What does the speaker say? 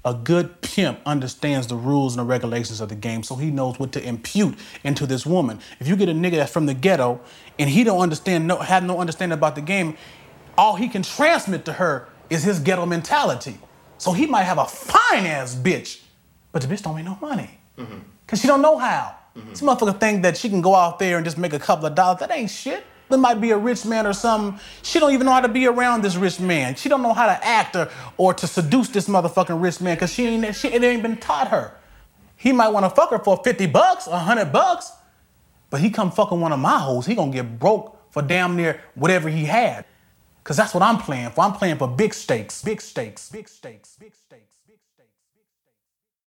A good pimp understands the rules and the regulations of the game, so he knows what to impute into this woman. If you get a nigga that's from the ghetto and he don't understand, have no understanding about the game, all he can transmit to her is his ghetto mentality. So he might have a fine ass bitch, but the bitch don't make no money. Cause she don't know how. This motherfucker think that she can go out there and just make a couple of dollars. That ain't shit. There might be a rich man or something. She don't even know how to be around this rich man. She don't know how to act or to seduce this motherfucking rich man because it ain't been taught her. He might want to fuck her for $50, $100, but he come fucking one of my hoes, he gonna get broke for damn near whatever he had. Cause that's what I'm playing for. I'm playing for big stakes, big stakes, big stakes, big stakes.